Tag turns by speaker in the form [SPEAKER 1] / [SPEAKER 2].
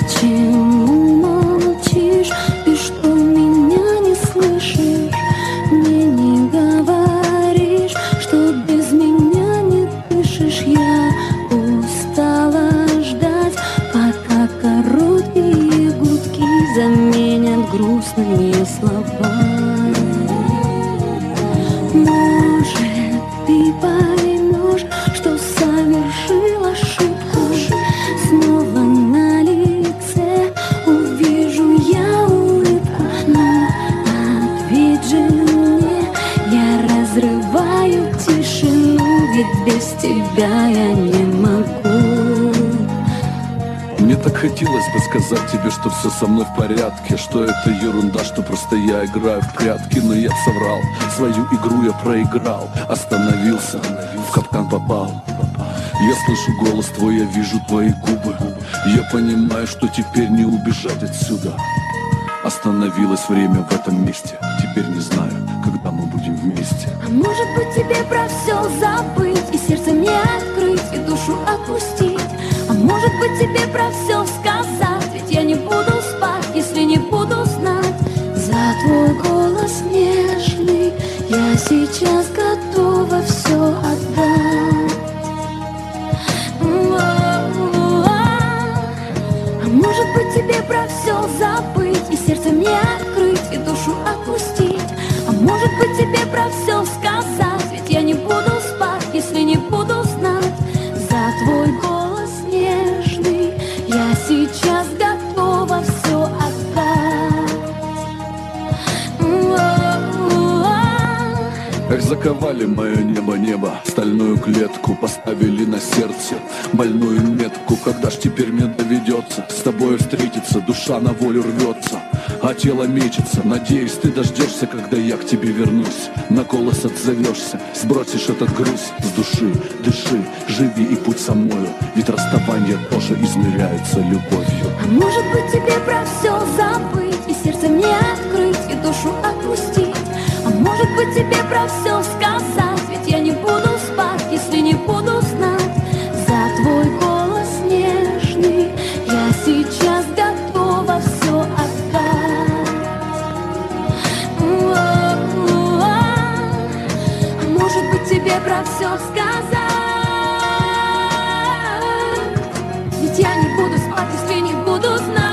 [SPEAKER 1] Почему молчишь? Ты что, меня не слышишь? Мне не говоришь, что без меня не дышишь. Я устала ждать, пока короткие гудки заменят грустные слова. Может, ты поймешь, что совершил ошибку. Снова на лице увижу я улыбку. Но ответь же мне, я разрываю тишину, ведь без тебя я не могу.
[SPEAKER 2] Мне так хотелось бы сказать тебе, что все со мной в порядке, что это ерунда, что просто я играю в прятки. Но я соврал, свою игру я проиграл, остановился, в капкан попал. Я слышу голос твой, я вижу твои губы. Я понимаю, что теперь не убежать отсюда. Остановилось время в этом месте. Теперь не знаю, когда мы будем вместе.
[SPEAKER 1] А может быть тебе про все забыть, и сердце мне открыть, и душу отпустить. А может быть тебе про все сказать, ведь я не буду спать, если не буду знать. За твой голос нежный я сейчас готова все отдать. А может быть тебе про все забыть, и сердце мне открыть, и душу отпустить. А может быть тебе про все сказать, ведь я не буду спать, если не буду знать. За твой голос нежный я сейчас готова все отдать.
[SPEAKER 2] Как заковали мое небо, стальную клетку поставили на сердце, больную метку. Когда ж теперь мне доведется с тобой встретиться? Душа на волю рвется, а тело мечется. Надеюсь, ты дождешься, когда я к тебе вернусь. На голос отзовешься, сбросишь этот груз с души. Дыши, живи и путь со мною, ведь расставание тоже измеряется любовью.
[SPEAKER 1] А может быть тебе про все забыть, и сердце мне открыть, и душу отпустить. А может быть тебе про все сказать, ведь я не буду спать, если не буду знать. За твой голос нежный я сейчас готова все отдать. А может быть тебе про все сказать, ведь я не буду спать, если не буду знать.